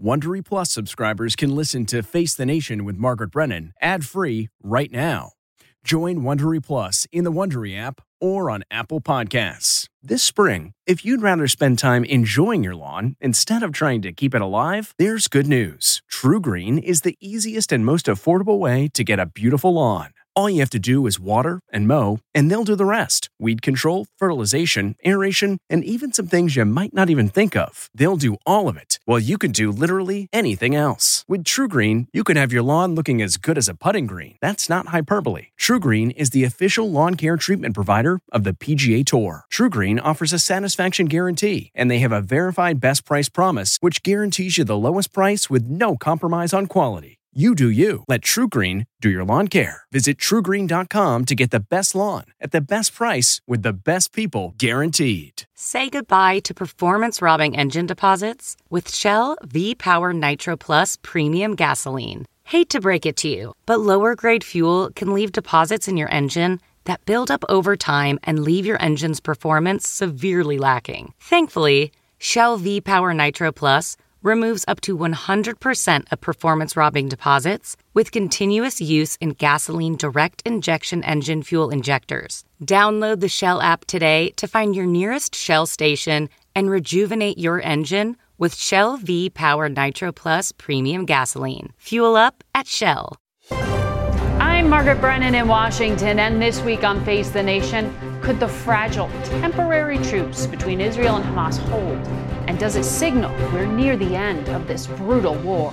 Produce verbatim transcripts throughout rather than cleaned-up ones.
Wondery Plus subscribers can listen to Face the Nation with Margaret Brennan ad-free right now. Join Wondery Plus in the Wondery app or on Apple Podcasts. This spring, if you'd rather spend time enjoying your lawn instead of trying to keep it alive, there's good news. True Green is the easiest and most affordable way to get a beautiful lawn. All you have to do is water and mow, and they'll do the rest. Weed control, fertilization, aeration, and even some things you might not even think of. They'll do all of it, while you can do literally anything else. With True Green, you can have your lawn looking as good as a putting green. That's not hyperbole. True Green is the official lawn care treatment provider of the P G A Tour. True Green offers a satisfaction guarantee, and they have a verified best price promise, which guarantees you the lowest price with no compromise on quality. You do you. Let True Green do your lawn care. Visit true green dot com to get the best lawn at the best price with the best people guaranteed. Say goodbye to performance-robbing engine deposits with Shell V-Power Nitro Plus Premium Gasoline. Hate to break it to you, but lower-grade fuel can leave deposits in your engine that build up over time and leave your engine's performance severely lacking. Thankfully, Shell V-Power Nitro Plus removes up to one hundred percent of performance-robbing deposits with continuous use in gasoline direct injection engine fuel injectors. Download the Shell app today to find your nearest Shell station and rejuvenate your engine with Shell V-Power Nitro Plus Premium Gasoline. Fuel up at Shell. I'm Margaret Brennan in Washington, and this week on Face the Nation, could the fragile, temporary truce between Israel and Hamas hold? And does it signal we're near the end of this brutal war?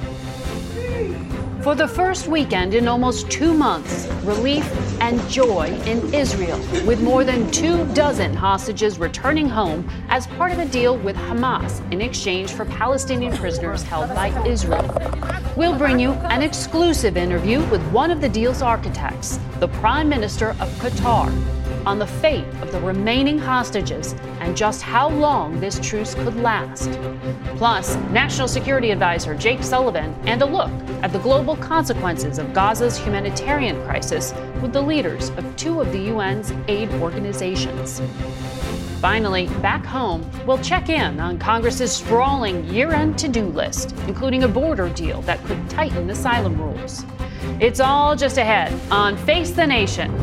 For the first weekend in almost two months, relief and joy in Israel, with more than two dozen hostages returning home as part of a deal with Hamas in exchange for Palestinian prisoners held by Israel. We'll bring you an exclusive interview with one of the deal's architects, the Prime Minister of Qatar, on the fate of the remaining hostages and just how long this truce could last. Plus, National Security Advisor Jake Sullivan and a look at the global consequences of Gaza's humanitarian crisis with the leaders of two of the U N's aid organizations. Finally, back home, we'll check in on Congress's sprawling year-end to-do list, including a border deal that could tighten asylum rules. It's all just ahead on Face the Nation.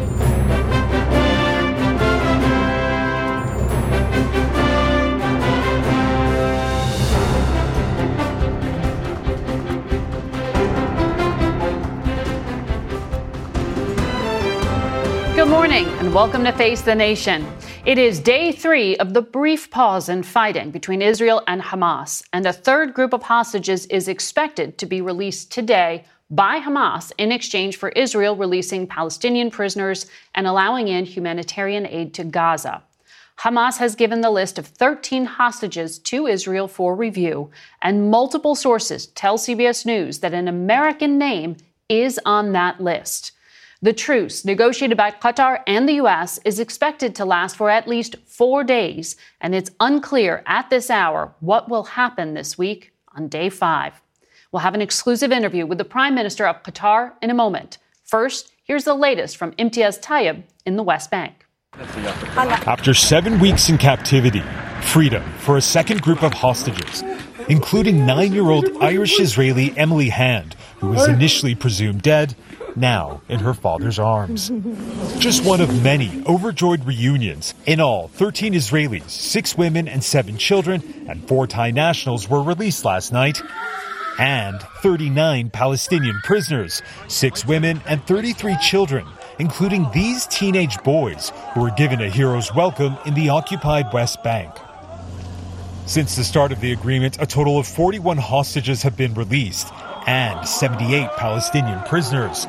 Good morning and welcome to Face the Nation. It is day three of the brief pause in fighting between Israel and Hamas, and a third group of hostages is expected to be released today by Hamas in exchange for Israel releasing Palestinian prisoners and allowing in humanitarian aid to Gaza. Hamas has given the list of thirteen hostages to Israel for review, and multiple sources tell C B S News that an American name is on that list. The truce, negotiated by Qatar and the U S, is expected to last for at least four days, and it's unclear at this hour what will happen this week on day five. We'll have an exclusive interview with the Prime Minister of Qatar in a moment. First, here's the latest from Imtiaz Tayeb in the West Bank. After seven weeks in captivity, freedom for a second group of hostages, including nine-year-old Irish-Israeli Emily Hand, who was initially presumed dead, now in her father's arms. Just one of many overjoyed reunions. In all, thirteen Israelis, six women and seven children, and four Thai nationals were released last night. And thirty-nine Palestinian prisoners, six women and thirty-three children, including these teenage boys who were given a hero's welcome in the occupied West Bank. Since the start of the agreement, a total of forty-one hostages have been released, and seventy-eight Palestinian prisoners.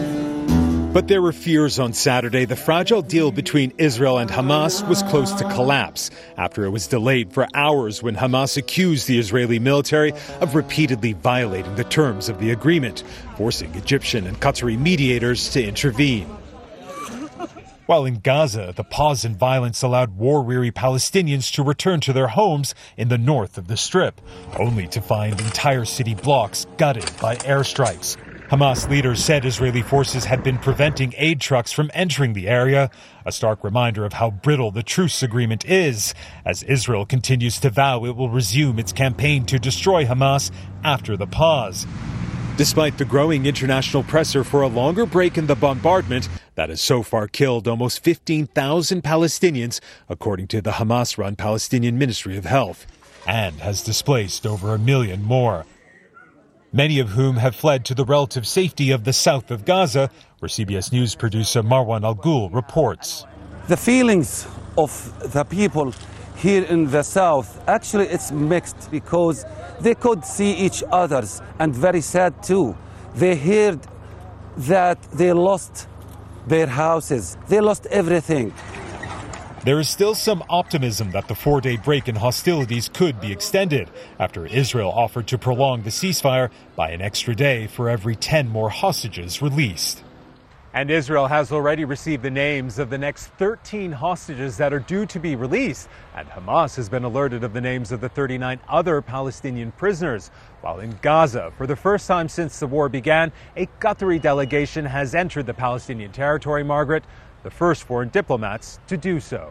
But there were fears on Saturday the fragile deal between Israel and Hamas was close to collapse after it was delayed for hours when Hamas accused the Israeli military of repeatedly violating the terms of the agreement, forcing Egyptian and Qatari mediators to intervene. While in Gaza, the pause in violence allowed war-weary Palestinians to return to their homes in the north of the Strip, only to find entire city blocks gutted by airstrikes. Hamas leaders said Israeli forces had been preventing aid trucks from entering the area, a stark reminder of how brittle the truce agreement is, as Israel continues to vow it will resume its campaign to destroy Hamas after the pause. Despite the growing international pressure for a longer break in the bombardment that has so far killed almost fifteen thousand Palestinians, according to the Hamas-run Palestinian Ministry of Health, and has displaced over a million more, many of whom have fled to the relative safety of the south of Gaza, where C B S News producer Marwan Al-Ghul reports. The feelings of the people here in the south, actually it's mixed, because they could see each other's, and very sad too. They heard that they lost their houses, they lost everything. There is still some optimism that the four-day break in hostilities could be extended after Israel offered to prolong the ceasefire by an extra day for every ten more hostages released. And Israel has already received the names of the next thirteen hostages that are due to be released. And Hamas has been alerted of the names of the thirty-nine other Palestinian prisoners. While in Gaza, for the first time since the war began, a Qatari delegation has entered the Palestinian territory, Margaret, the first foreign diplomats to do so.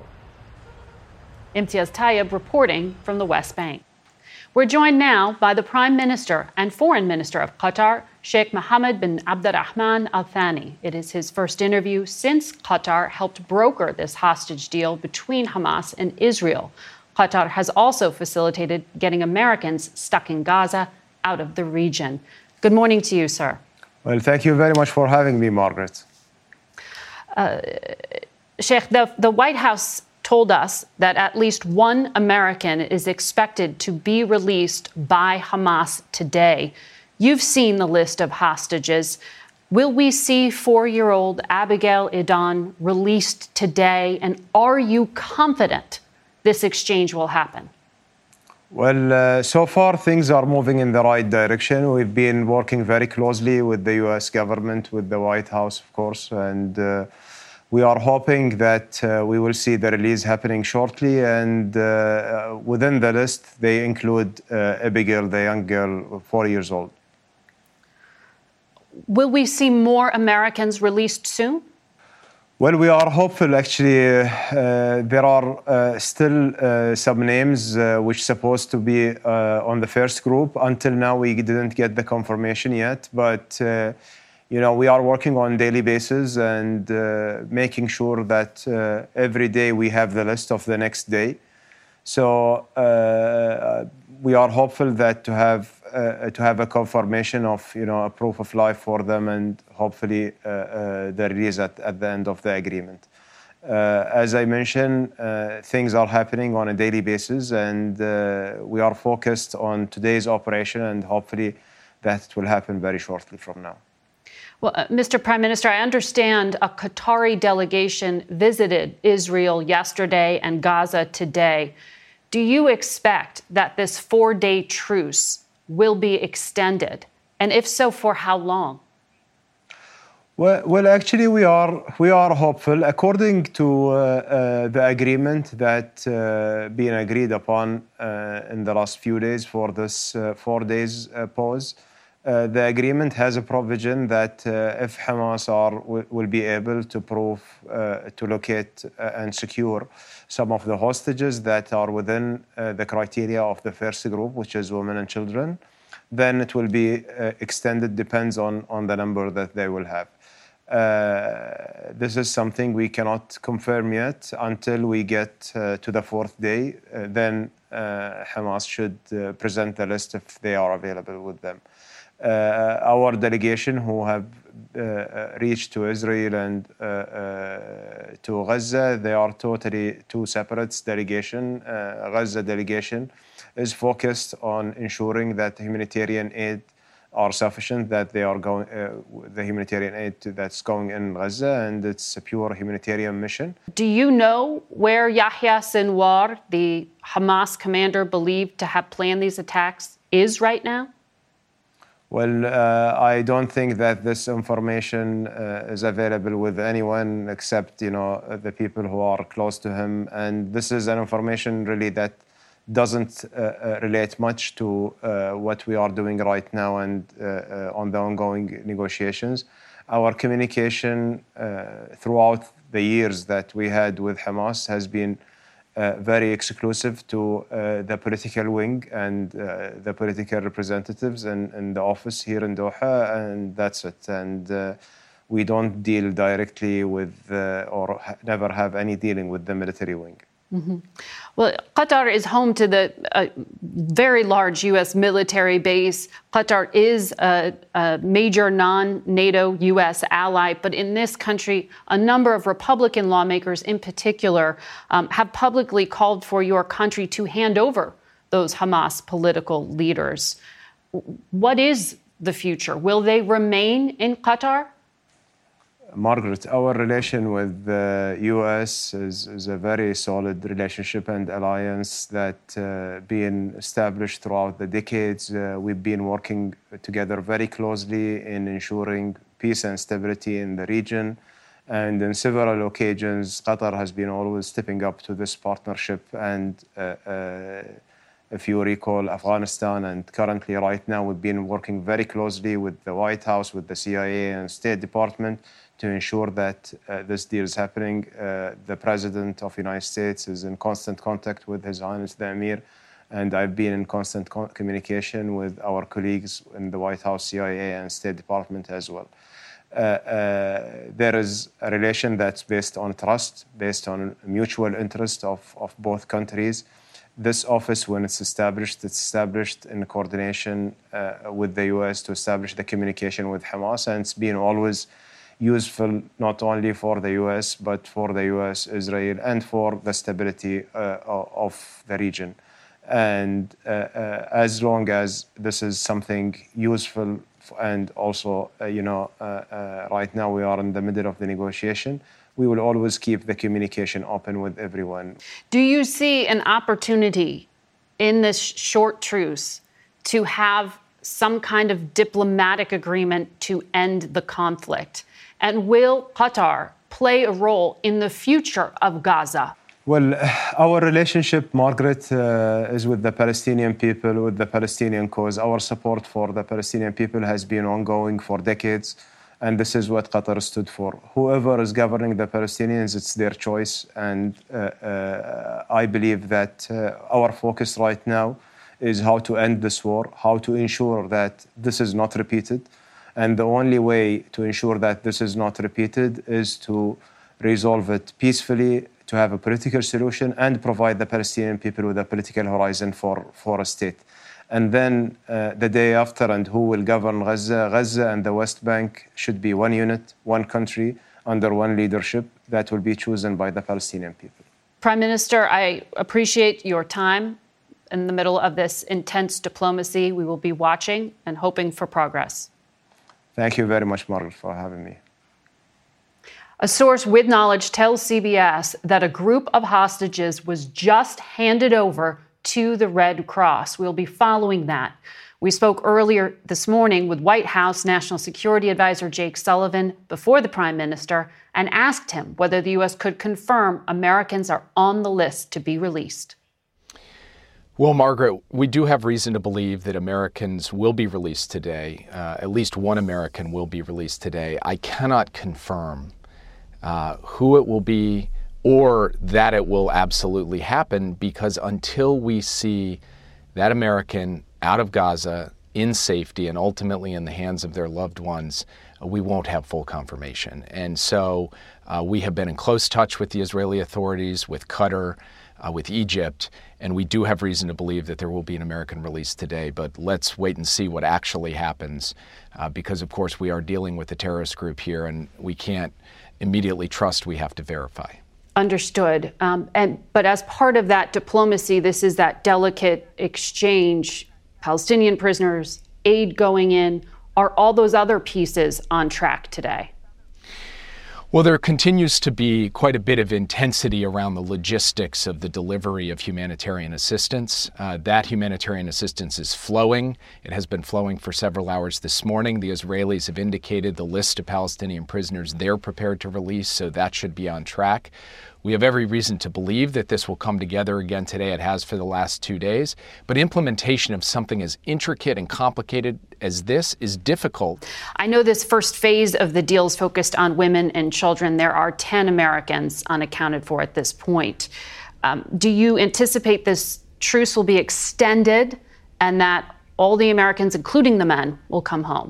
Imtiaz Tayyib reporting from the West Bank. We're joined now by the Prime Minister and Foreign Minister of Qatar, Sheikh Mohammed bin Abdulrahman Al Thani. It is his first interview since Qatar helped broker this hostage deal between Hamas and Israel. Qatar has also facilitated getting Americans stuck in Gaza out of the region. Good morning to you, sir. Well, thank you very much for having me, Margaret. Uh, Sheikh, the, the White House told us that at least one American is expected to be released by Hamas today. You've seen the list of hostages. Will we see four-year-old Abigail Edan released today? And are you confident this exchange will happen? Well, uh, so far things are moving in the right direction. We've been working very closely with the U S government, with the White House, of course, and uh, we are hoping that uh, we will see the release happening shortly. And uh, within the list, they include uh, Abigail, the young girl, four years old. Will we see more Americans released soon? Well, we are hopeful, actually. Uh, uh, there are uh, still uh, some names uh, which are supposed to be uh, on the first group. Until now, we didn't get the confirmation yet. But, uh, you know, we are working on a daily basis and uh, making sure that uh, every day we have the list of the next day. So uh, we are hopeful that to have uh, to have a confirmation of, you know, a proof of life for them, and hopefully uh, uh, the release at, at the end of the agreement. Uh, as I mentioned, uh, things are happening on a daily basis, and uh, we are focused on today's operation, and hopefully that will happen very shortly from now. Well, uh, Mister Prime Minister, I understand a Qatari delegation visited Israel yesterday and Gaza today. Do you expect that this four-day truce will be extended? And if so, for how long? Well, well, actually, we are we are hopeful. According to uh, uh, the agreement that uh, being agreed upon uh, in the last few days for this uh, four days uh, pause, uh, the agreement has a provision that uh, if Hamas are w- will be able to prove uh, to locate uh, and secure some of the hostages that are within uh, the criteria of the first group, which is women and children, then it will be uh, extended, depends on, on the number that they will have. Uh, this is something we cannot confirm yet until we get uh, to the fourth day. Uh, then uh, Hamas should uh, present the list if they are available with them. Uh, our delegation who have uh, reached to Israel and uh, uh, to Gaza, they are totally two separate delegations. Uh, Gaza delegation is focused on ensuring that humanitarian aid are sufficient, that they are going, uh, the humanitarian aid to, that's going in Gaza, and it's a pure humanitarian mission. Do you know where Yahya Sinwar, the Hamas commander believed to have planned these attacks, is right now? Well, uh, I don't think that this information uh, is available with anyone except, you know, the people who are close to him. And this is an information really that doesn't uh, uh, relate much to uh, what we are doing right now and uh, uh, on the ongoing negotiations. Our communication uh, throughout the years that we had with Hamas has been uh, very exclusive to uh, the political wing and uh, the political representatives in, in the office here in Doha, and that's it. And uh, we don't deal directly with uh, or ha- never have any dealing with the military wing. Mm-hmm. Well, Qatar is home to the uh, very large U S military base. Qatar is a, a major non-NATO U S ally, but in this country, a number of Republican lawmakers in particular um, have publicly called for your country to hand over those Hamas political leaders. What is the future? Will they remain in Qatar? Margaret, our relation with the U S is, is a very solid relationship and alliance that uh, been established throughout the decades. Uh, we've been working together very closely in ensuring peace and stability in the region. And in several occasions, Qatar has been always stepping up to this partnership. And uh, uh, if you recall, Afghanistan, and currently right now, we've been working very closely with the White House, with the C I A and State Department to ensure that uh, this deal is happening. Uh, the President of the United States is in constant contact with His Highness the Emir, and I've been in constant co- communication with our colleagues in the White House, C I A, and State Department as well. Uh, uh, there is a relation that's based on trust, based on mutual interest of, of both countries. This office, when it's established, it's established in coordination uh, with the U S to establish the communication with Hamas, and it's been always useful not only for the U S, but for the U S, Israel, and for the stability uh, of the region. And uh, uh, as long as this is something useful, and also, uh, you know, uh, uh, right now we are in the middle of the negotiation, we will always keep the communication open with everyone. Do you see an opportunity in this short truce to have some kind of diplomatic agreement to end the conflict? And will Qatar play a role in the future of Gaza? Well, our relationship, Margaret, uh, is with the Palestinian people, with the Palestinian cause. Our support for the Palestinian people has been ongoing for decades, and this is what Qatar stood for. Whoever is governing the Palestinians, it's their choice, and uh, uh, I believe that uh, our focus right now is how to end this war, how to ensure that this is not repeated. And the only way to ensure that this is not repeated is to resolve it peacefully, to have a political solution, and provide the Palestinian people with a political horizon for, for a state. And then uh, the day after, and who will govern Gaza, Gaza and the West Bank should be one unit, one country, under one leadership that will be chosen by the Palestinian people. Prime Minister, I appreciate your time in the middle of this intense diplomacy. We will be watching and hoping for progress. Thank you very much, Margaret, for having me. A source with knowledge tells C B S that a group of hostages was just handed over to the Red Cross. We'll be following that. We spoke earlier this morning with White House National Security Advisor Jake Sullivan before the Prime Minister and asked him whether the U S could confirm Americans are on the list to be released. Well, Margaret, we do have reason to believe that Americans will be released today. Uh, at least one American will be released today. I cannot confirm uh, who it will be or that it will absolutely happen, because until we see that American out of Gaza in safety and ultimately in the hands of their loved ones, uh, we won't have full confirmation. And so uh, we have been in close touch with the Israeli authorities, with Qatar, Uh, with Egypt, and we do have reason to believe that there will be an American release today. But let's wait and see what actually happens, uh, because, of course, we are dealing with a terrorist group here, and we can't immediately trust. We have to verify. Understood. Um, and but as part of that diplomacy, this is that delicate exchange, Palestinian prisoners, aid going in. Are all those other pieces on track today? Well, there continues to be quite a bit of intensity around the logistics of the delivery of humanitarian assistance. Uh, that humanitarian assistance is flowing. It has been flowing for several hours this morning. The Israelis have indicated the list of Palestinian prisoners they're prepared to release, so that should be on track. We have every reason to believe that this will come together again today. It has for the last two days. But implementation of something as intricate and complicated as this is difficult. I know this first phase of the deal is focused on women and children. There are ten Americans unaccounted for at this point. Um, do you anticipate this truce will be extended and that all the Americans, including the men, will come home?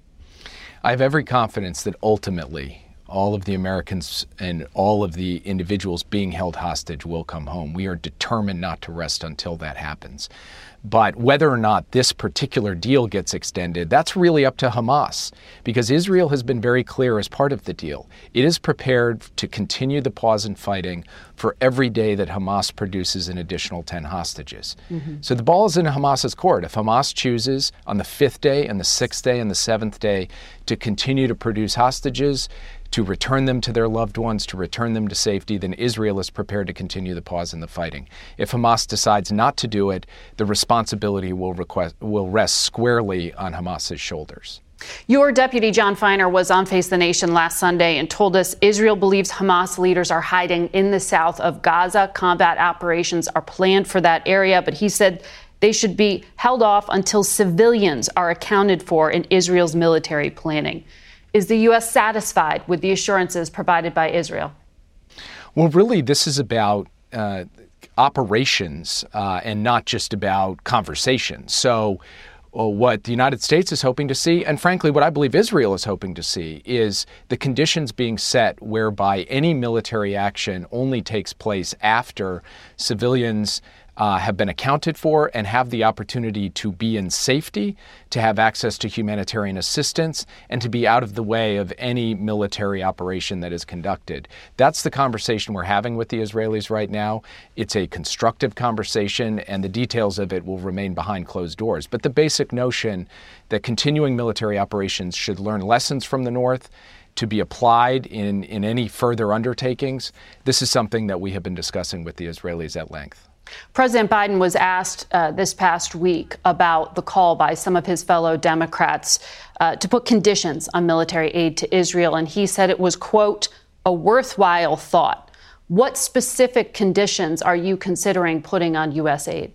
I have every confidence that ultimately all of the Americans and all of the individuals being held hostage will come home. We are determined not to rest until that happens. But whether or not this particular deal gets extended, that's really up to Hamas, because Israel has been very clear as part of the deal. It is prepared to continue the pause in fighting for every day that Hamas produces an additional ten hostages. Mm-hmm. So the ball is in Hamas's court. If Hamas chooses on the fifth day and the sixth day and the seventh day to continue to produce hostages, to return them to their loved ones, to return them to safety, then Israel is prepared to continue the pause in the fighting. If Hamas decides not to do it, the responsibility will, request, will rest squarely on Hamas's shoulders. Your deputy, John Feiner, was on Face the Nation last Sunday and told us Israel believes Hamas leaders are hiding in the south of Gaza. Combat operations are planned for that area, but he said they should be held off until civilians are accounted for in Israel's military planning. Is the U S satisfied with the assurances provided by Israel? Well, really, this is about uh, operations uh, and not just about conversation. So uh, what the United States is hoping to see, and frankly, what I believe Israel is hoping to see, is the conditions being set whereby any military action only takes place after civilians Uh, have been accounted for and have the opportunity to be in safety, to have access to humanitarian assistance, and to be out of the way of any military operation that is conducted. That's the conversation we're having with the Israelis right now. It's a constructive conversation, and the details of it will remain behind closed doors. But the basic notion that continuing military operations should learn lessons from the North to be applied in, in any further undertakings, this is something that we have been discussing with the Israelis at length. President Biden was asked uh, this past week about the call by some of his fellow Democrats uh, to put conditions on military aid to Israel, and he said it was, quote, a worthwhile thought. What specific conditions are you considering putting on U S aid?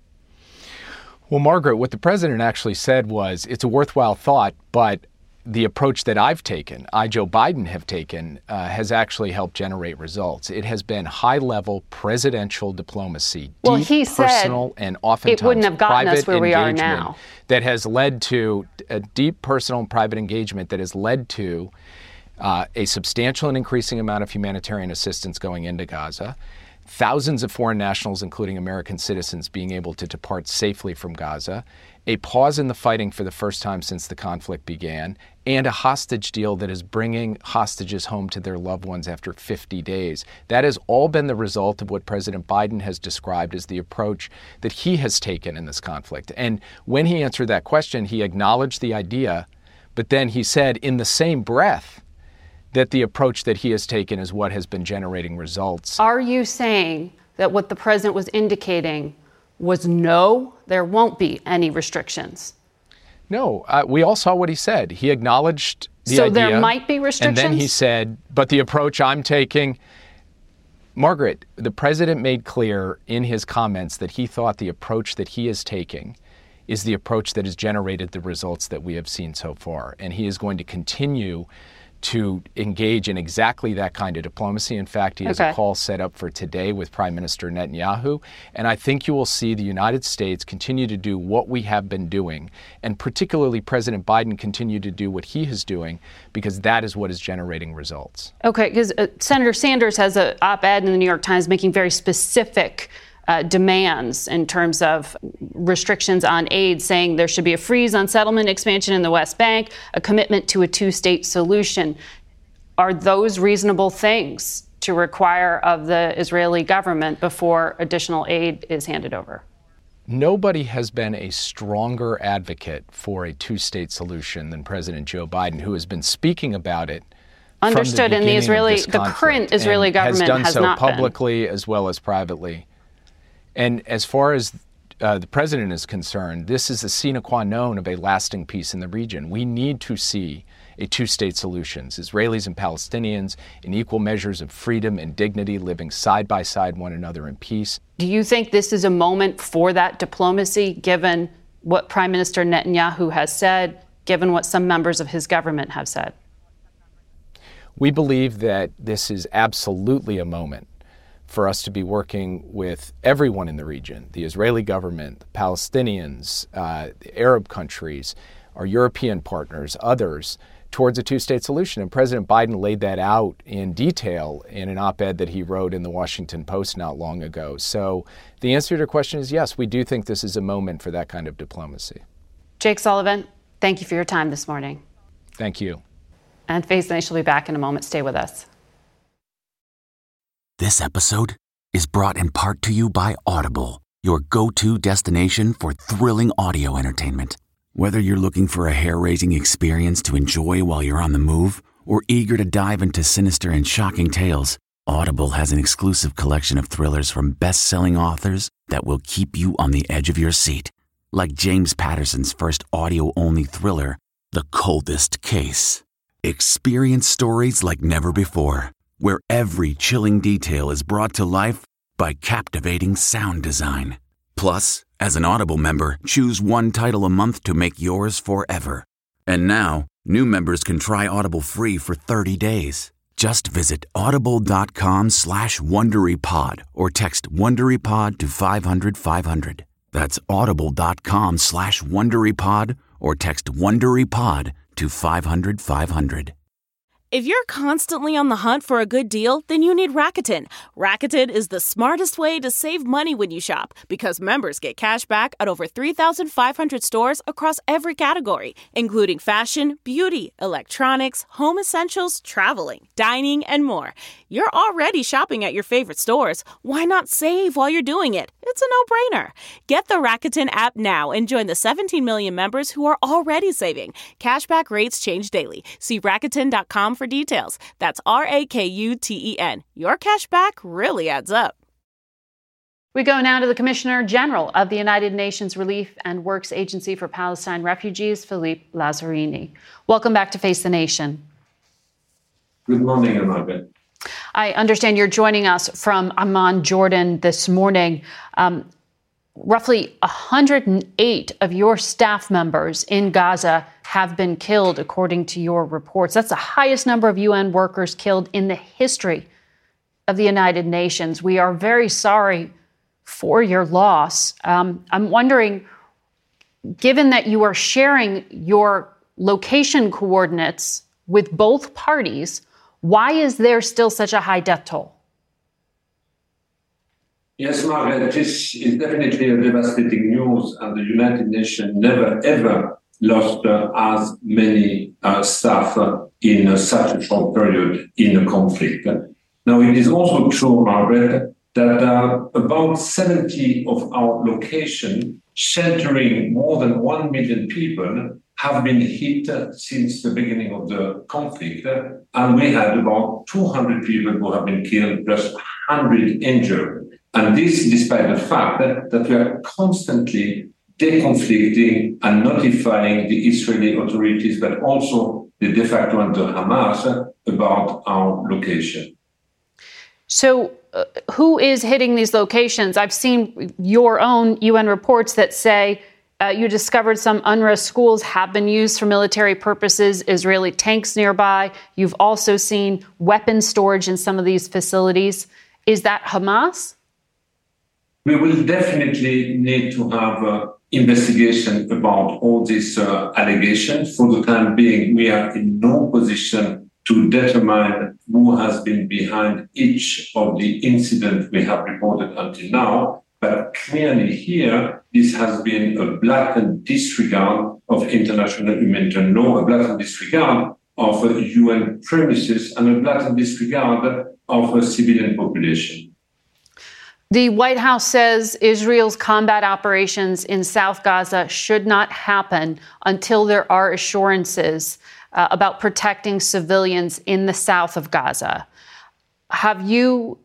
Well, Margaret, what the president actually said was it's a worthwhile thought, but the approach that I've taken, I, Joe Biden, have taken, uh, has actually helped generate results. It has been high-level presidential diplomacy, well, deep, he personal, said and oftentimes it wouldn't have gotten private us where we are engagement now. That has led to a deep personal and private engagement that has led to uh, a substantial and increasing amount of humanitarian assistance going into Gaza, thousands of foreign nationals, including American citizens, being able to depart safely from Gaza, a pause in the fighting for the first time since the conflict began, and a hostage deal that is bringing hostages home to their loved ones after fifty days. That has all been the result of what President Biden has described as the approach that he has taken in this conflict. And when he answered that question, he acknowledged the idea, but then he said in the same breath that the approach that he has taken is what has been generating results. Are you saying that what the president was indicating was no, there won't be any restrictions? No, uh, we all saw what he said. He acknowledged the so idea. So there might be restrictions? And then he said, but the approach I'm taking, Margaret, the president made clear in his comments that he thought the approach that he is taking is the approach that has generated the results that we have seen so far. And he is going to continue to engage in exactly that kind of diplomacy. In fact, he has okay. a call set up for today with Prime Minister Netanyahu. And I think you will see the United States continue to do what we have been doing, and particularly President Biden continue to do what he is doing, because that is what is generating results. Okay, because uh, Senator Sanders has an op-ed in the New York Times making very specific Uh, demands in terms of restrictions on aid, saying there should be a freeze on settlement expansion in the West Bank, a commitment to a two-state solution. Are those reasonable things to require of the Israeli government before additional aid is handed over? Nobody has been a stronger advocate for a two-state solution than President Joe Biden, who has been speaking about it. Understood, the and the Israeli, the current Israeli government has done has so not publicly been. as well as privately. And as far as uh, the president is concerned, this is a sine qua non of a lasting peace in the region. We need to see a two-state solution, Israelis and Palestinians in equal measures of freedom and dignity, living side by side one another in peace. Do you think this is a moment for that diplomacy, given what Prime Minister Netanyahu has said, given what some members of his government have said? We believe that this is absolutely a moment for us to be working with everyone in the region, the Israeli government, the Palestinians, uh, the Arab countries, our European partners, others, towards a two-state solution. And President Biden laid that out in detail in an op-ed that he wrote in the Washington Post not long ago. So the answer to your question is yes, we do think this is a moment for that kind of diplomacy. Jake Sullivan, thank you for your time this morning. Thank you. And Face the Nation will be back in a moment. Stay with us. This episode is brought in part to you by Audible, your go-to destination for thrilling audio entertainment. Whether you're looking for a hair-raising experience to enjoy while you're on the move or eager to dive into sinister and shocking tales, Audible has an exclusive collection of thrillers from best-selling authors that will keep you on the edge of your seat. Like James Patterson's first audio-only thriller, The Coldest Case. Experience stories like never before, where every chilling detail is brought to life by captivating sound design. Plus, as an Audible member, choose one title a month to make yours forever. And now, new members can try Audible free for thirty days. Just visit audible.com slash WonderyPod or text WonderyPod to five hundred five hundred. That's audible.com slash WonderyPod or text WonderyPod to five hundred five hundred. If you're constantly on the hunt for a good deal, then you need Rakuten. Rakuten is the smartest way to save money when you shop because members get cash back at over three thousand five hundred stores across every category, including fashion, beauty, electronics, home essentials, traveling, dining, and more. You're already shopping at your favorite stores. Why not save while you're doing it? It's a no-brainer. Get the Rakuten app now and join the seventeen million members who are already saving. Cashback rates change daily. See Rakuten dot com for details. That's R A K U T E N. Your cash back really adds up. We go now to the Commissioner General of the United Nations Relief and Works Agency for Palestine Refugees, Philippe Lazzarini. Welcome back to Face the Nation. Good morning, Margaret. I understand you're joining us from Amman, Jordan this morning. Um, roughly one hundred eight of your staff members in Gaza have been killed, according to your reports. That's the highest number of U N workers killed in the history of the United Nations. We are very sorry for your loss. Um, I'm wondering, given that you are sharing your location coordinates with both parties, why is there still such a high death toll? Yes, Margaret, this is definitely a devastating news, and the United Nations never, ever lost uh, as many uh, staff uh, in uh, such a short period in a conflict. Now, it is also true, Margaret, that uh, about seventy of our locations, sheltering more than one million people, have been hit uh, since the beginning of the conflict. Uh, and we had about two hundred people who have been killed, plus one hundred injured. And this despite the fact that, that we are constantly deconflicting and notifying the Israeli authorities, but also the de facto and the Hamas about our location. So uh, who is hitting these locations? I've seen your own U N reports that say uh, you discovered some UNRWA schools have been used for military purposes, Israeli tanks nearby. You've also seen weapons storage in some of these facilities. Is that Hamas? We will definitely need to have an investigation about all these uh, allegations. For the time being, we are in no position to determine who has been behind each of the incidents we have reported until now. But clearly here, this has been a blatant disregard of international humanitarian law, a blatant disregard of uh, U N premises, and a blatant disregard of a civilian population. The White House says Israel's combat operations in South Gaza should not happen until there are assurances uh, about protecting civilians in the south of Gaza. Have you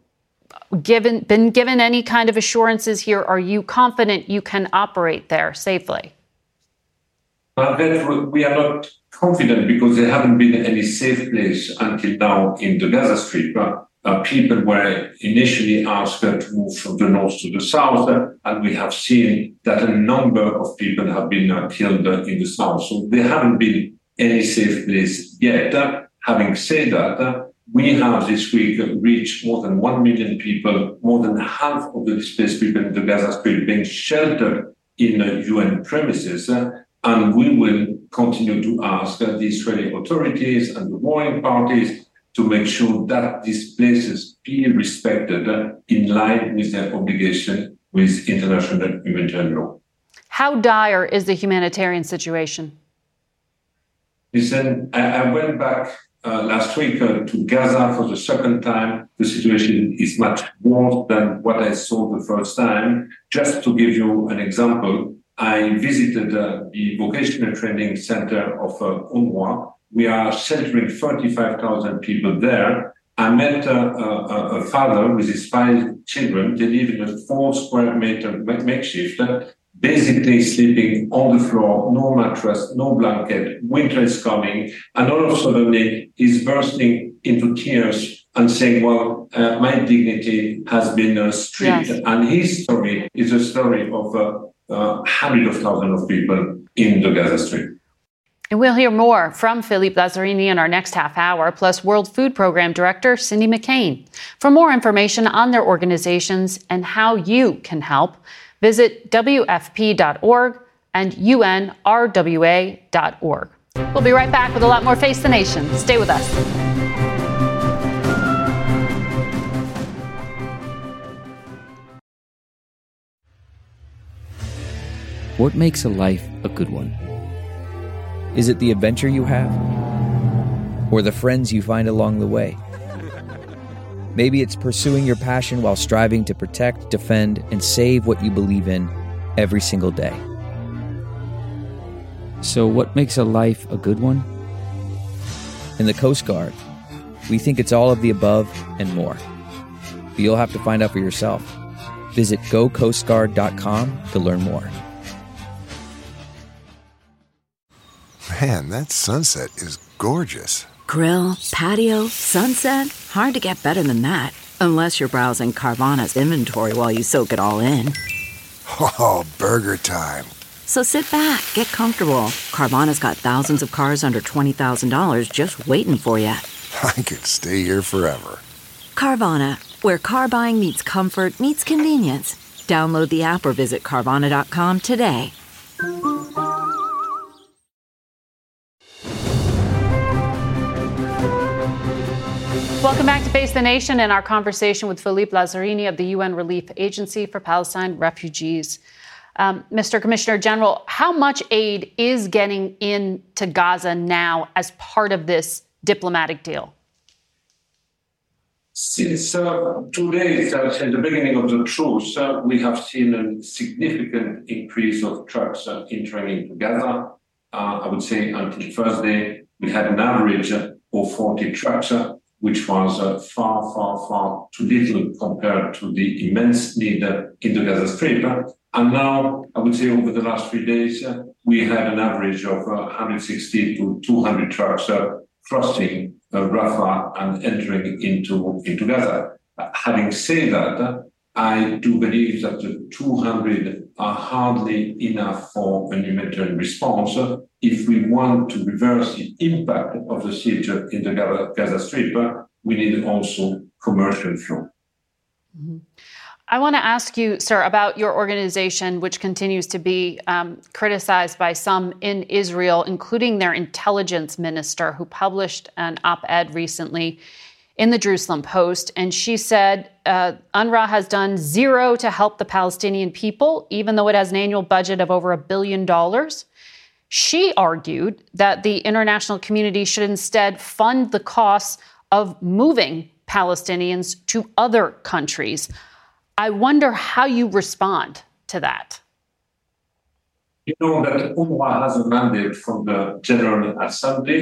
given been given any kind of assurances here? Are you confident you can operate there safely? Well, that we are not confident because there haven't been any safe place until now in the Gaza Strip. Uh, uh, people were initially asked uh, to move from the north to the south, uh, and we have seen that a number of people have been uh, killed uh, in the south. So there haven't been any safe place yet. Uh, having said that, uh, we have this week reached more than one million people, more than half of the displaced people in the Gaza Strip being sheltered in uh, U N premises. Uh, and we will continue to ask uh, the Israeli authorities and the warring parties to make sure that these places be respected uh, in line with their obligation with international humanitarian law. How dire is the humanitarian situation? Listen, I, I went back uh, last week uh, to Gaza for the second time. The situation is much worse than what I saw the first time. Just to give you an example, I visited uh, the vocational training center of uh, UNRWA. We are sheltering thirty-five thousand people there. I met uh, a, a father with his five children. They live in a four square meter makeshift, uh, basically sleeping on the floor, no mattress, no blanket. Winter is coming. And all of a sudden he's bursting into tears and saying, well, uh, my dignity has been uh, stripped. Yes. And his story is a story of uh, uh, hundreds of thousands of people in the Gaza Strip. And we'll hear more from Philippe Lazzarini in our next half hour, plus World Food Program Director Cindy McCain. For more information on their organizations and how you can help, visit W F P dot org and U N R W A dot org. We'll be right back with a lot more Face the Nation. Stay with us. What makes a life a good one? Is it the adventure you have? Or the friends you find along the way? Maybe it's pursuing your passion while striving to protect, defend, and save what you believe in every single day. So what makes a life a good one? In the Coast Guard, we think it's all of the above and more. But you'll have to find out for yourself. Visit go coast guard dot com to learn more. Man, that sunset is gorgeous. Grill, patio, sunset. Hard to get better than that. Unless you're browsing Carvana's inventory while you soak it all in. Oh, burger time. So sit back, get comfortable. Carvana's got thousands of cars under twenty thousand dollars just waiting for you. I could stay here forever. Carvana, where car buying meets comfort meets convenience. Download the app or visit Carvana dot com today. Welcome back to Face the Nation and our conversation with Philippe Lazzarini of the U N Relief Agency for Palestine Refugees. Um, Mister Commissioner General, how much aid is getting into Gaza now as part of this diplomatic deal? Since uh, two days, uh, since the beginning of the truce, uh, we have seen a significant increase of trucks uh, entering into Gaza. Uh, I would say until Thursday, we had an average uh, of forty trucks, uh, which was uh, far, far, far too little compared to the immense need uh, in the Gaza Strip. And now, I would say over the last three days, uh, we had an average of uh, one hundred sixty to two hundred trucks uh, crossing uh, Rafah and entering into, into Gaza. Uh, having said that, uh, I do believe that the two hundred are hardly enough for a humanitarian response. Uh, if we want to reverse the impact of the siege in the Gaza, Gaza Strip, uh, we need also commercial flow. Mm-hmm. I want to ask you, sir, about your organization, which continues to be um, criticized by some in Israel, including their intelligence minister, who published an op-ed recently in the Jerusalem Post. And she said uh, UNRWA has done zero to help the Palestinian people, even though it has an annual budget of over a billion dollars. She argued that the international community should instead fund the costs of moving Palestinians to other countries. I wonder how you respond to that. You know that UNRWA has a mandate from the General Assembly,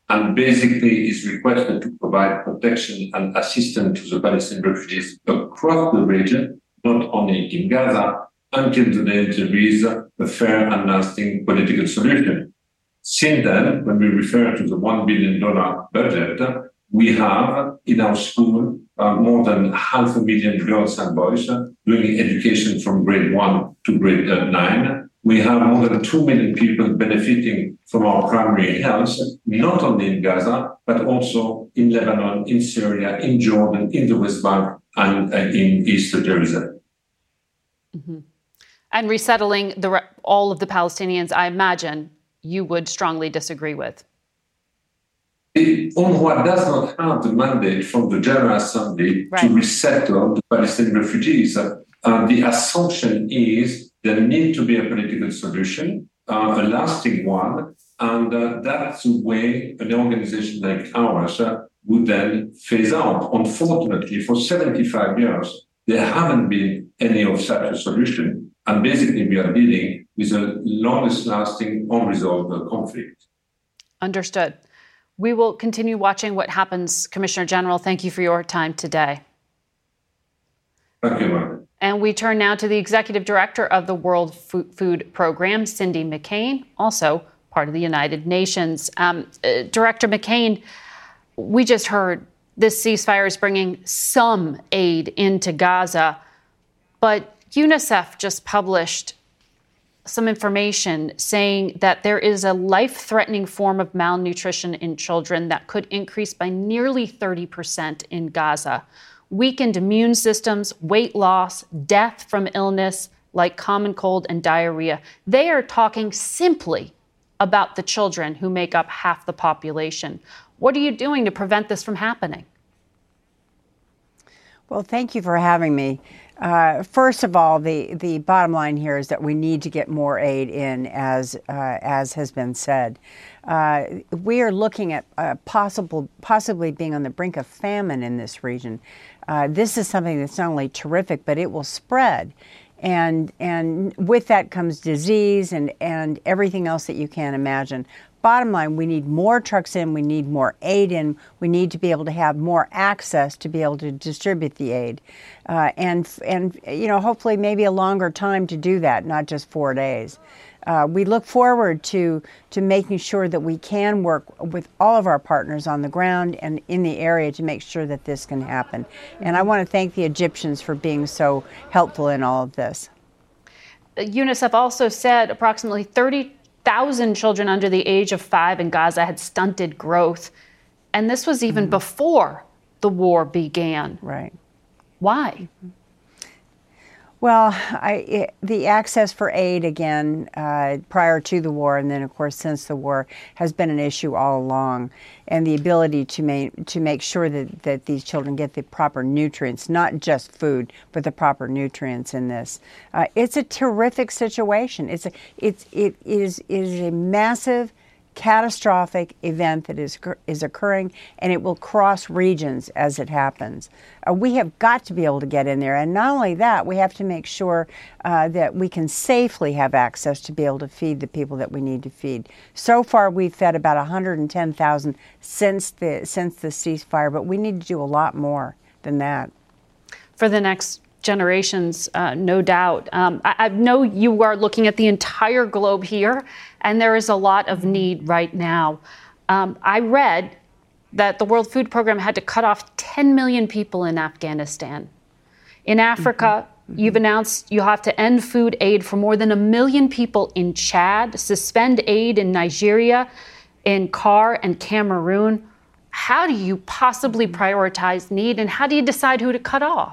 and basically is requested to provide protection and assistance to the Palestinian refugees across the region, not only in Gaza, until the day there is a fair and lasting political solution. Since then, when we refer to the one billion dollars budget, we have in our school uh, more than half a million girls and boys uh, doing education from grade one to grade uh, nine. We have more than two million people benefiting from our primary health, not only in Gaza, but also in Lebanon, in Syria, in Jordan, in the West Bank, and uh, in East Jerusalem. Mm-hmm. And resettling the, all of the Palestinians, I imagine you would strongly disagree with. The UNRWA does not have the mandate from the General Assembly right. to resettle the Palestinian refugees. Uh, the assumption is there needs to be a political solution, uh, a lasting one, and uh, that's the way an organization like ours uh, would then phase out. Unfortunately, for seventy-five years, there haven't been any of such a solution, and basically we are dealing with the longest-lasting unresolved uh, conflict. Understood. We will continue watching what happens. Commissioner General, thank you for your time today. Thank you, Mark. And we turn now to the Executive Director of the World Food Program, Cindy McCain, also part of the United Nations. Um, uh, Director McCain, we just heard this ceasefire is bringing some aid into Gaza, but UNICEF just published some information saying that there is a life-threatening form of malnutrition in children that could increase by nearly thirty percent in Gaza. Weakened immune systems, weight loss, death from illness like common cold and diarrhea. They are talking simply about the children who make up half the population. What are you doing to prevent this from happening? Well, thank you for having me. Uh, first of all, the, the bottom line here is that we need to get more aid in, as uh, as has been said. Uh, we are looking at uh, possible, possibly being on the brink of famine in this region. Uh, this is something that's not only terrific, but it will spread. And and with that comes disease and, and everything else that you can imagine. Bottom line, we need more trucks in, we need more aid in, we need to be able to have more access to be able to distribute the aid. Uh, and, and, you know, hopefully maybe a longer time to do that, not just four days. Uh, we look forward to, to making sure that we can work with all of our partners on the ground and in the area to make sure that this can happen. And I want to thank the Egyptians for being so helpful in all of this. UNICEF also said approximately thirty thousand children under the age of five in Gaza had stunted growth. And this was even mm-hmm. before the war began. Right. Why? Well, I, it, the access for aid, again, uh, prior to the war and then, of course, since the war, has been an issue all along. And the ability to, ma- to make sure that, that these children get the proper nutrients, not just food, but the proper nutrients in this. Uh, it's a terrific situation. It's a, it's, it is, it is a massive, catastrophic event that is is occurring, and it will cross regions as it happens. Uh, we have got to be able to get in there, and not only that, we have to make sure uh, that we can safely have access to be able to feed the people that we need to feed. So far, we've fed about one hundred ten thousand since the since the ceasefire, but we need to do a lot more than that. For the next generations, uh, no doubt. Um, I, I know you are looking at the entire globe here, and there is a lot of need right now. Um, I read that the World Food Program had to cut off ten million people in Afghanistan. In Africa, mm-hmm. you've announced you have to end food aid for more than a million people in Chad, suspend aid in Nigeria, in C A R and Cameroon. How do you possibly prioritize need, and how do you decide who to cut off?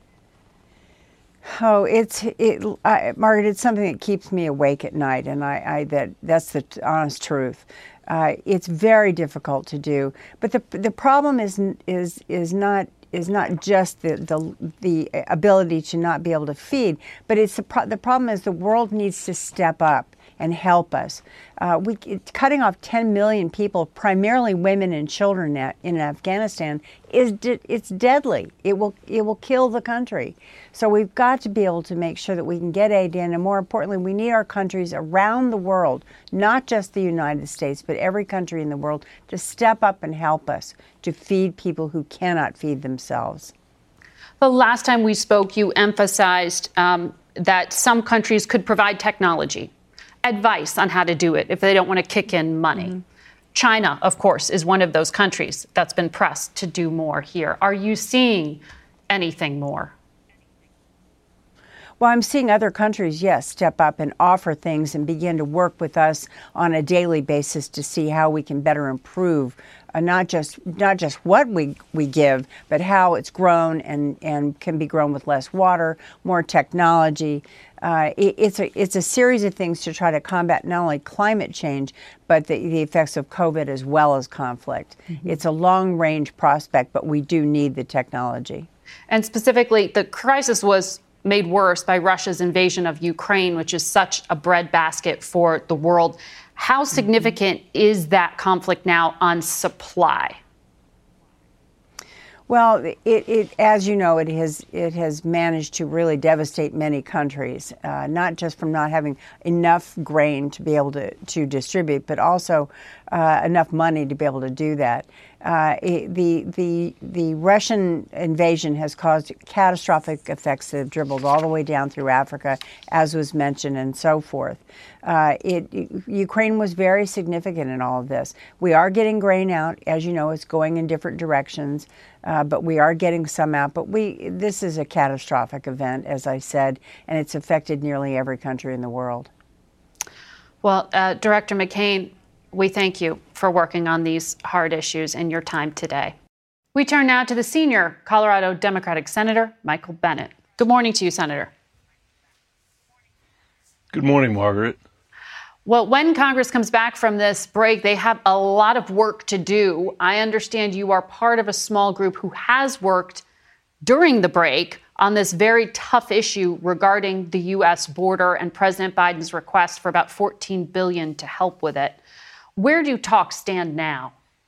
Oh, it's it, uh, Margaret. It's something that keeps me awake at night, and I, I that that's the honest truth. Uh, it's very difficult to do, but the the problem is is is not is not just the the the ability to not be able to feed, but it's the pro- the problem is the world needs to step up and help us. Uh, we cutting off ten million people, primarily women and children, in Afghanistan is de- it's deadly. It will it will kill the country. So we've got to be able to make sure that we can get aid in, and more importantly, we need our countries around the world, not just the United States, but every country in the world, to step up and help us to feed people who cannot feed themselves. The last time we spoke, you emphasized um, that some countries could provide technology, advice on how to do it if they don't want to kick in money. Mm-hmm. China, of course, is one of those countries that's been pressed to do more here. Are you seeing anything more? Well, I'm seeing other countries, yes, step up and offer things and begin to work with us on a daily basis to see how we can better improve uh, not just not just what we, we give, but how it's grown and, and can be grown with less water, more technology. Uh, it, it's a it's a series of things to try to combat not only climate change, but the, the effects of COVID as well as conflict. Mm-hmm. It's a long-range prospect, but we do need the technology. And specifically, the crisis was made worse by Russia's invasion of Ukraine, which is such a breadbasket for the world. How significant mm-hmm. is that conflict now on supply? Well, it, it, as you know, it has it has managed to really devastate many countries, uh, not just from not having enough grain to be able to, to distribute, but also uh, enough money to be able to do that. Uh, it, the the the Russian invasion has caused catastrophic effects that have dribbled all the way down through Africa, as was mentioned, and so forth. Uh, it, it Ukraine was very significant in all of this. We are getting grain out, as you know, it's going in different directions, uh, but we are getting some out. But we this is a catastrophic event, as I said, and it's affected nearly every country in the world. Well, uh, Director McCain, we thank you for working on these hard issues and your time today. We turn now to the senior Colorado Democratic Senator, Michael Bennet. Good morning to you, Senator. Good morning, Margaret. Well, when Congress comes back from this break, they have a lot of work to do. I understand you are part of a small group who has worked during the break on this very tough issue regarding the U S border and President Biden's request for about fourteen billion dollars to help with it. Where do talks stand now?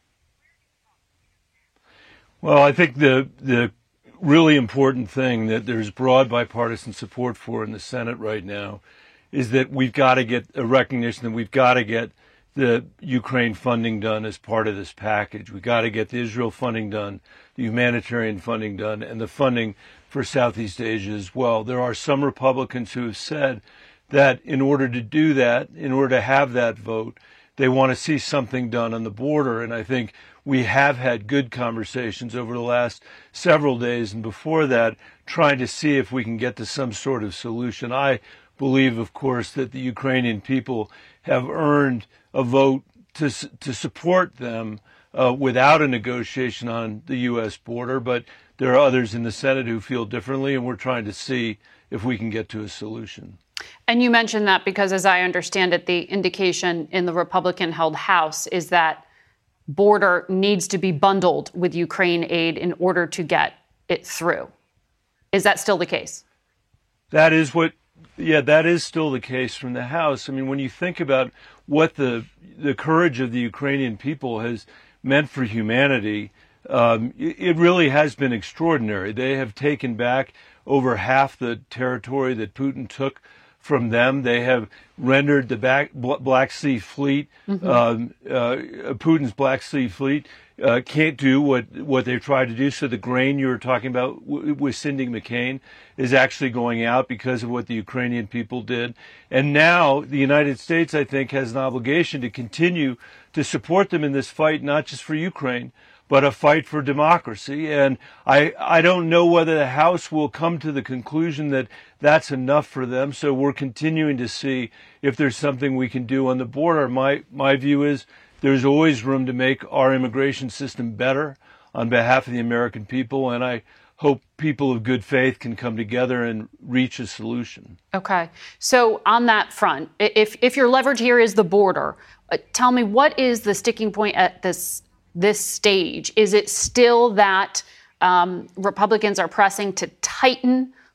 Well, I think the the really important thing that there's broad bipartisan support for in the Senate right now is that we've got to get a recognition that we've got to get the Ukraine funding done as part of this package. We've got to get the Israel funding done, the humanitarian funding done, and the funding for Southeast Asia as well. There are some Republicans who have said that in order to do that, in order to have that vote, they want to see something done on the border. And I think we have had good conversations over the last several days and before that, trying to see if we can get to some sort of solution. I believe, of course, that the Ukrainian people have earned a vote to to support them uh, without a negotiation on the U S border. But there are others in the Senate who feel differently, and we're trying to see if we can get to a solution. And you mentioned that because, as I understand it, the indication in the Republican-held House is that border needs to be bundled with Ukraine aid in order to get it through. Is that still the case? That is what, yeah, that is still the case from the House. I mean, when you think about what the the courage of the Ukrainian people has meant for humanity, um, it, it really has been extraordinary. They have taken back over half the territory that Putin took from them. They have rendered the back, Black Sea Fleet, mm-hmm. um, uh, Putin's Black Sea Fleet, uh, can't do what, what they've tried to do. So the grain you were talking about w- with Cindy McCain is actually going out because of what the Ukrainian people did. And now the United States, I think, has an obligation to continue to support them in this fight, not just for Ukraine, but a fight for democracy. And I, I don't know whether the House will come to the conclusion that that's enough for them. So we're continuing to see if there's something we can do on the border. My, my view is there's always room to make our immigration system better on behalf of the American people. And I hope people of good faith can come together and reach a solution. Okay. So on that front, if, if your leverage here is the border, uh, tell me, what is the sticking point at this this stage? Is it still that um, Republicans are pressing to tighten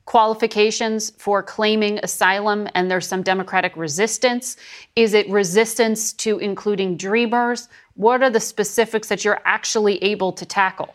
qualifications for claiming asylum and there's some Democratic resistance? Is it resistance to including Dreamers? What are the specifics that you're actually able to tackle?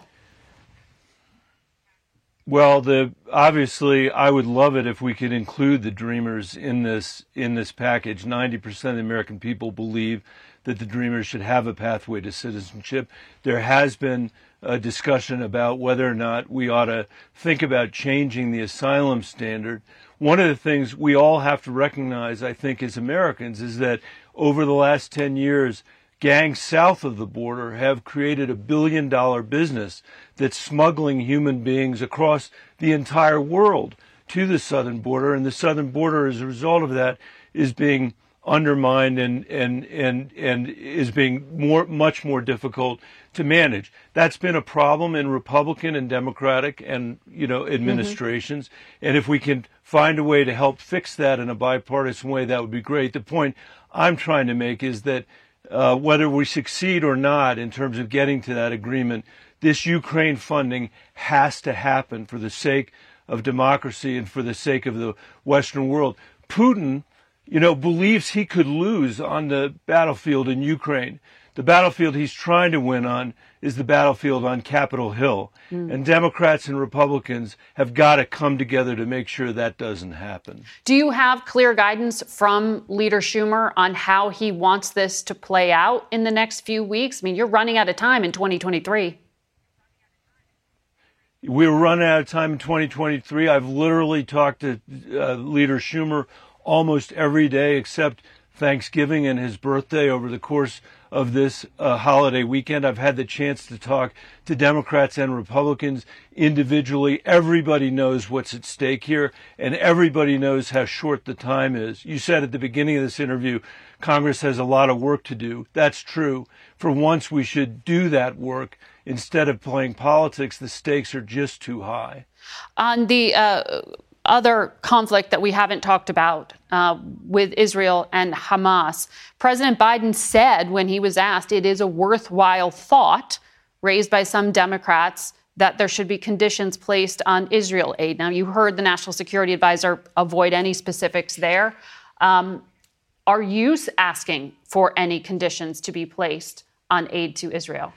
Well, the obviously, I would love it if we could include the Dreamers in this in this package. ninety percent of the American people believe that the Dreamers should have a pathway to citizenship. There has been a discussion about whether or not we ought to think about changing the asylum standard. One of the things we all have to recognize, I think, as Americans, is that over the last ten years, gangs south of the border have created a billion dollar business that's smuggling human beings across the entire world to the southern border. And the southern border, as a result of that, is being undermined and, and, and, and is being more, much more difficult to manage. That's been a problem in Republican and Democratic and, you know, administrations. Mm-hmm. And if we can find a way to help fix that in a bipartisan way, that would be great. The point I'm trying to make is that Uh, whether we succeed or not in terms of getting to that agreement, this Ukraine funding has to happen for the sake of democracy and for the sake of the Western world. Putin, you know, believes he could lose on the battlefield in Ukraine. The battlefield he's trying to win on is the battlefield on Capitol Hill. Mm. And Democrats and Republicans have got to come together to make sure that doesn't happen. Do you have clear guidance from Leader Schumer on how he wants this to play out in the next few weeks? I mean, you're running out of time in twenty twenty-three. We're running out of time in twenty twenty-three. I've literally talked to uh, Leader Schumer almost every day except Thanksgiving and his birthday over the course of this uh, holiday weekend. I've had the chance to talk to Democrats and Republicans individually. Everybody knows what's at stake here, and everybody knows how short the time is. You said at the beginning of this interview, Congress has a lot of work to do. That's true. For once, we should do that work. Instead of playing politics, the stakes are just too high. On the uh, other conflict that we haven't talked about uh, with Israel and Hamas, President Biden said when he was asked, it is a worthwhile thought raised by some Democrats that there should be conditions placed on Israel aid. Now, you heard the National Security Advisor avoid any specifics there. Um, are you asking for any conditions to be placed on aid to Israel?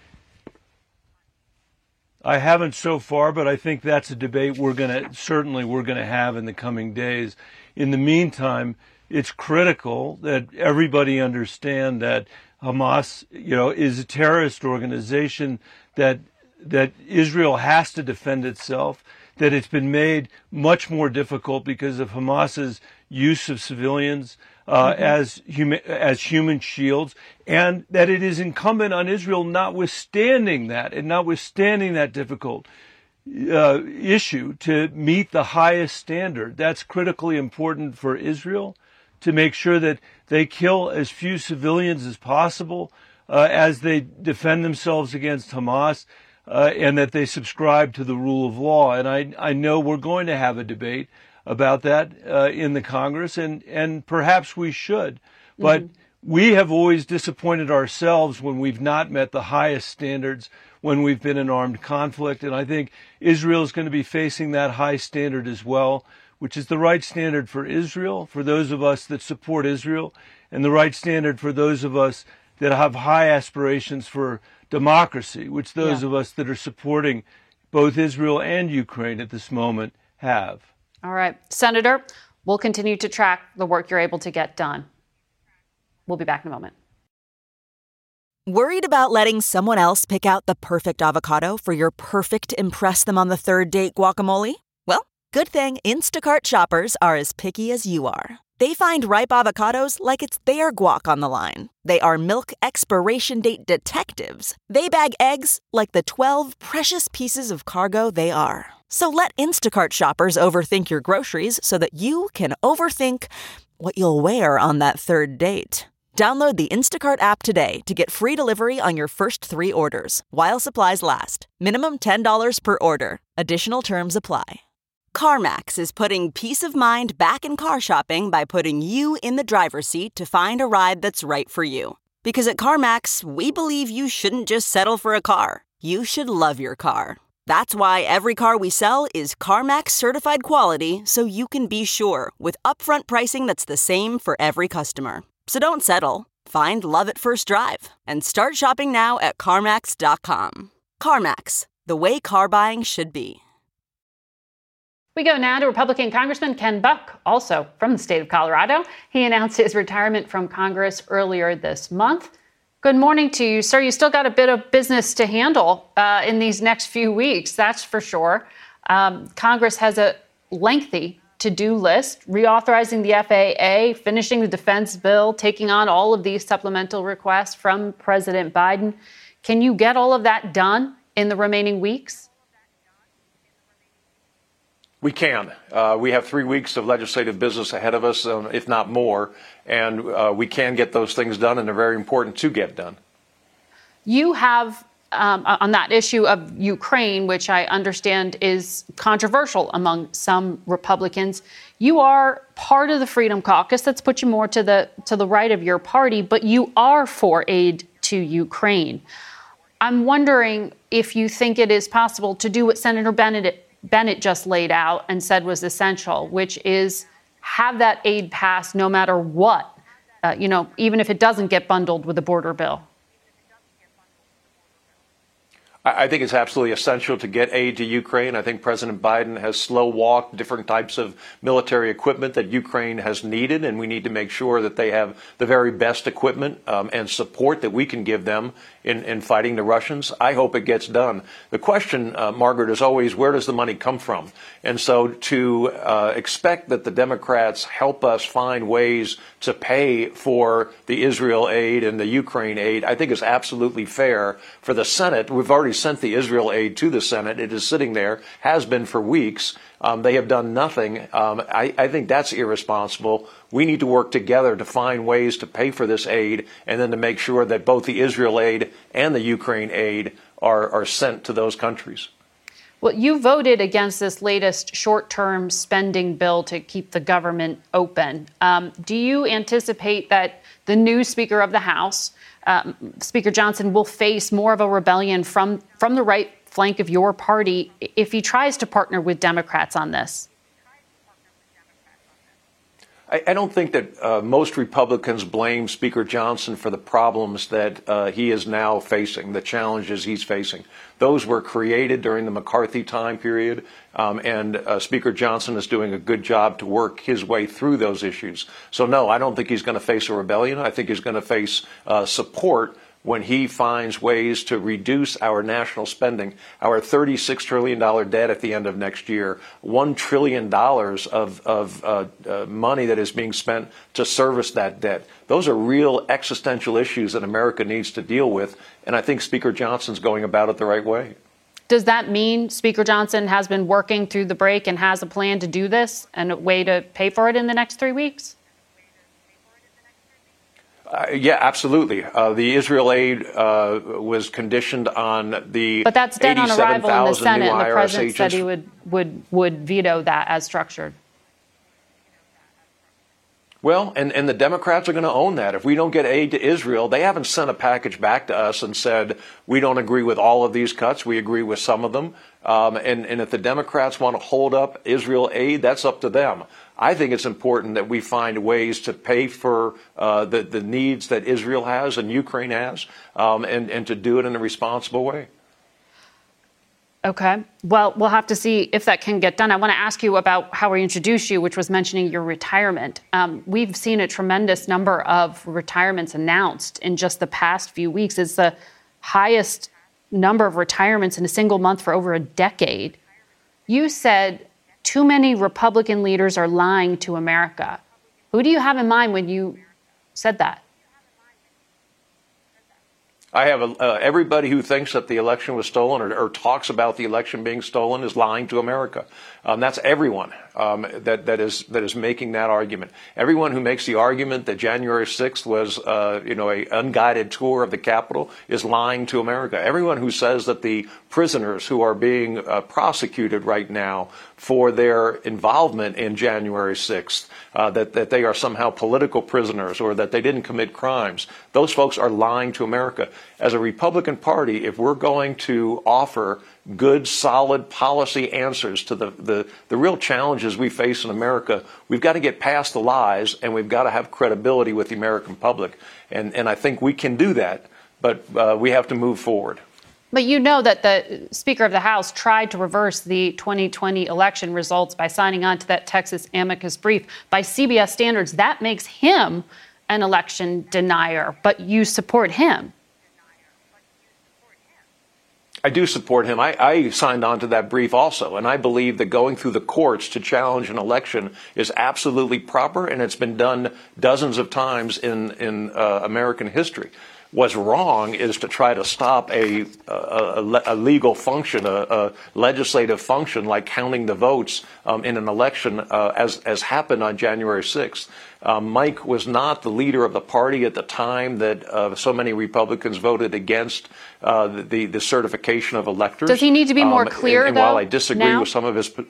I haven't so far, but I think that's a debate we're going to, certainly we're going to have in the coming days. In the meantime, it's critical that everybody understand that Hamas, you know, is a terrorist organization, that that Israel has to defend itself, that it's been made much more difficult because of Hamas's use of civilians uh, mm-hmm. as human as human shields, and that it is incumbent on Israel, notwithstanding that, and notwithstanding that difficult uh, issue, to meet the highest standard. That's critically important for Israel, to make sure that they kill as few civilians as possible uh, as they defend themselves against Hamas, uh, and that they subscribe to the rule of law. And I, I know we're going to have a debate about that uh, in the Congress, and, and perhaps we should. But mm-hmm. we have always disappointed ourselves when we've not met the highest standards when we've been in armed conflict. And I think Israel is going to be facing that high standard as well, which is the right standard for Israel, for those of us that support Israel, and the right standard for those of us that have high aspirations for democracy, which those yeah. of us that are supporting both Israel and Ukraine at this moment have. All right. Senator, we'll continue to track the work you're able to get done. We'll be back in a moment. Worried about letting someone else pick out the perfect avocado for your perfect impress them on the third date guacamole? Well, good thing Instacart shoppers are as picky as you are. They find ripe avocados like it's their guac on the line. They are milk expiration date detectives. They bag eggs like the twelve precious pieces of cargo they are. So let Instacart shoppers overthink your groceries so that you can overthink what you'll wear on that third date. Download the Instacart app today to get free delivery on your first three orders, while supplies last. Minimum ten dollars per order. Additional terms apply. CarMax is putting peace of mind back in car shopping by putting you in the driver's seat to find a ride that's right for you. Because at CarMax, we believe you shouldn't just settle for a car. You should love your car. That's why every car we sell is CarMax certified quality, so you can be sure with upfront pricing that's the same for every customer. So don't settle. Find love at first drive and start shopping now at CarMax dot com. CarMax, the way car buying should be. We go now to Republican Congressman Ken Buck, also from the state of Colorado. He announced his retirement from Congress earlier this month. Good morning to you, sir. You still got a bit of business to handle uh, in these next few weeks, that's for sure. Um, Congress has a lengthy to-do list, reauthorizing the F A A, finishing the defense bill, taking on all of these supplemental requests from President Biden. Can you get all of that done in the remaining weeks? We can. Uh, we have three weeks of legislative business ahead of us, um, if not more, and uh, we can get those things done, and they're very important to get done. You have, um, on that issue of Ukraine, which I understand is controversial among some Republicans, you are part of the Freedom Caucus. That's put you more to the to the right of your party, but you are for aid to Ukraine. I'm wondering if you think it is possible to do what Senator Bennett Bennett just laid out and said was essential, which is have that aid passed no matter what, uh, you know, even if it doesn't get bundled with the border bill. I think it's absolutely essential to get aid to Ukraine. I think President Biden has slow walked different types of military equipment that Ukraine has needed, and we need to make sure that they have the very best equipment um, and support that we can give them in, in fighting the Russians. I hope it gets done. The question, uh, Margaret, is always where does the money come from? And so to uh, expect that the Democrats help us find ways to pay for the Israel aid and the Ukraine aid, I think is absolutely fair for the Senate. We've already sent the Israel aid to the Senate. It is sitting there, has been for weeks. Um, they have done nothing. Um, I, I think that's irresponsible. We need to work together to find ways to pay for this aid and then to make sure that both the Israel aid and the Ukraine aid are, are sent to those countries. Well, you voted against this latest short-term spending bill to keep the government open. Um, do you anticipate that the new Speaker of the House, um, Speaker Johnson, will face more of a rebellion from, from the right flank of your party if he tries to partner with Democrats on this? I, I don't think that uh, most Republicans blame Speaker Johnson for the problems that uh, he is now facing, the challenges he's facing. Those were created during the McCarthy time period, um, and uh, Speaker Johnson is doing a good job to work his way through those issues. So, no, I don't think he's going to face a rebellion. I think he's going to face uh, support when he finds ways to reduce our national spending, our thirty-six trillion dollars debt at the end of next year, one trillion dollars of, of uh, uh, money that is being spent to service that debt. Those are real existential issues that America needs to deal with, and I think Speaker Johnson's going about it the right way. Does that mean Speaker Johnson has been working through the break and has a plan to do this and a way to pay for it in the next three weeks? Uh, yeah, absolutely. Uh, the Israel aid uh, was conditioned on the But that's dead on arrival in the Senate, and the president agents. said he would, would, would veto that as structured. Well, and, and the Democrats are going to own that. If we don't get aid to Israel, they haven't sent a package back to us and said, we don't agree with all of these cuts. We agree with some of them. Um, and, and if the Democrats want to hold up Israel aid, that's up to them. I think it's important that we find ways to pay for uh, the, the needs that Israel has and Ukraine has, um, and, and to do it in a responsible way. Okay. Well, we'll have to see if that can get done. I want to ask you about how we introduced you, which was mentioning your retirement. Um, we've seen a tremendous number of retirements announced in just the past few weeks. It's the highest number of retirements in a single month for over a decade. You said too many Republican leaders are lying to America. Who do you have in mind when you said that? I have a, uh, everybody who thinks that the election was stolen or, or talks about the election being stolen is lying to America. Um, that's everyone um, that, that is that is making that argument. Everyone who makes the argument that January sixth was, uh, you know, a unguided tour of the Capitol is lying to America. Everyone who says that the prisoners who are being uh, prosecuted right now for their involvement in January sixth, uh, that, that they are somehow political prisoners or that they didn't commit crimes, those folks are lying to America. as a Republican Party, if we're going to offer good, solid policy answers to the, the, the real challenges we face in America, we've got to get past the lies, and we've got to have credibility with the American public. And, and I think we can do that, but uh, we have to move forward. But you know that the Speaker of the House tried to reverse the twenty twenty election results by signing on to that Texas amicus brief. By C B S standards, that makes him an election denier, but you support him. I do support him. I, I signed on to that brief also, and I believe that going through the courts to challenge an election is absolutely proper, and it's been done dozens of times in, in uh, American history. What's wrong is to try to stop a, a, a legal function, a, a legislative function like counting the votes um, in an election uh, as, as happened on January sixth. Um, Mike was not the leader of the party at the time that uh, so many Republicans voted against uh, the, the certification of electors. Does he need to be more um, clear, and, and though, while I disagree now? with some of his...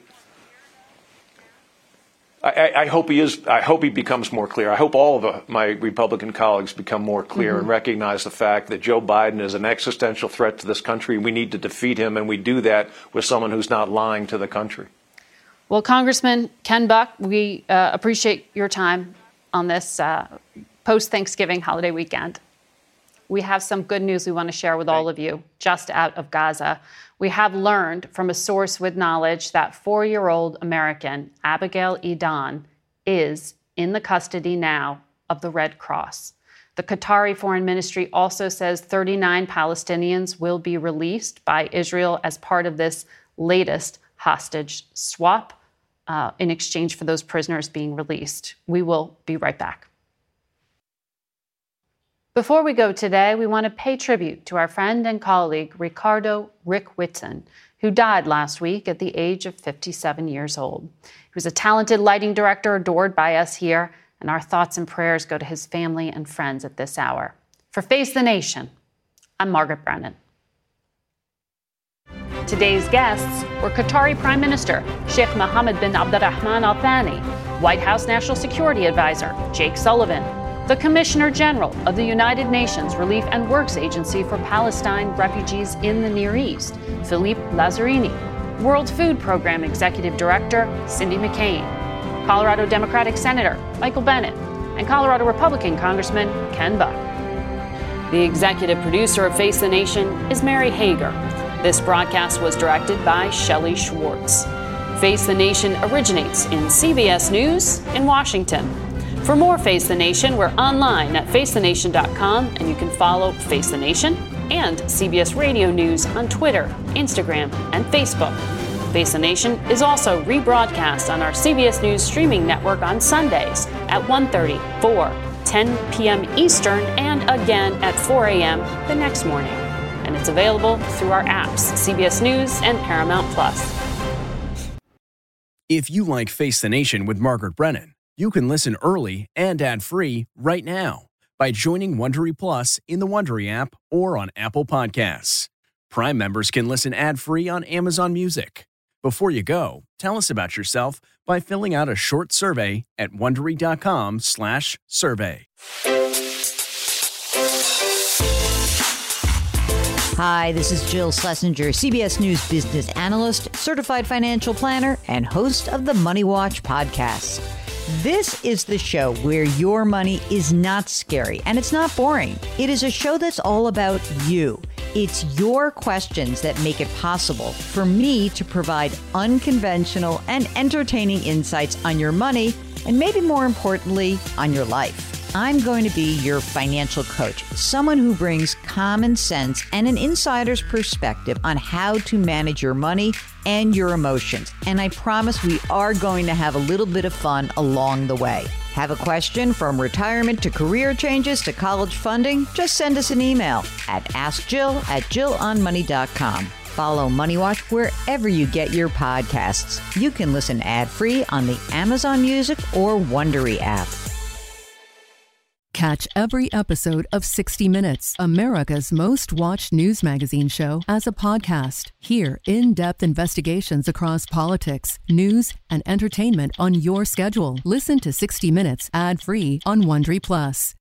I, I hope he is. I hope he becomes more clear. I hope all of uh, my Republican colleagues become more clear mm-hmm. and recognize the fact that Joe Biden is an existential threat to this country. We need to defeat him, and we do that with someone who's not lying to the country. Well, Congressman Ken Buck, we uh, appreciate your time on this uh, post-Thanksgiving holiday weekend. We have some good news we want to share with all of you just out of Gaza. We have learned from a source with knowledge that four-year-old American Abigail Edan is in the custody now of the Red Cross. The Qatari Foreign Ministry also says thirty-nine Palestinians will be released by Israel as part of this latest hostage swap uh, in exchange for those prisoners being released. We will be right back. Before we go today, we want to pay tribute to our friend and colleague, Ricardo Rick Whitson, who died last week at the age of fifty-seven years old. He was a talented lighting director adored by us here, and our thoughts and prayers go to his family and friends at this hour. For Face the Nation, I'm Margaret Brennan. Today's guests were Qatari Prime Minister Sheikh Mohammed bin Abdulrahman Al Thani, White House National Security Advisor Jake Sullivan, the Commissioner General of the United Nations Relief and Works Agency for Palestine Refugees in the Near East, Philippe Lazzarini, World Food Program Executive Director Cindy McCain, Colorado Democratic Senator Michael Bennet, and Colorado Republican Congressman Ken Buck. The executive producer of Face the Nation is Mary Hager. This broadcast was directed by Shelley Schwartz. Face the Nation originates in C B S News in Washington. For more Face the Nation, we're online at face the nation dot com, and you can follow Face the Nation and C B S Radio News on Twitter, Instagram, and Facebook. Face the Nation is also rebroadcast on our C B S News streaming network on Sundays at one thirty, four, ten p.m. Eastern, and again at four a.m. the next morning. And it's available through our apps, C B S News and Paramount Plus. If you like Face the Nation with Margaret Brennan, you can listen early and ad-free right now by joining Wondery Plus in the Wondery app or on Apple Podcasts. Prime members can listen ad-free on Amazon Music. Before you go, tell us about yourself by filling out a short survey at wondery dot com slash survey. Hi, this is Jill Schlesinger, C B S News business analyst, certified financial planner, and host of the Money Watch podcast. This is the show where your money is not scary and it's not boring. It is a show that's all about you. It's your questions that make it possible for me to provide unconventional and entertaining insights on your money and maybe more importantly, on your life. I'm going to be your financial coach, someone who brings common sense and an insider's perspective on how to manage your money and your emotions. And I promise we are going to have a little bit of fun along the way. Have a question from retirement to career changes to college funding? Just send us an email at ask jill at jill on money dot com. Follow Money Watch wherever you get your podcasts. You can listen ad-free on the Amazon Music or Wondery app. Catch every episode of sixty minutes, America's most watched news magazine show, as a podcast. Hear in-depth investigations across politics, news, and entertainment on your schedule. Listen to sixty minutes ad-free on Wondery Plus.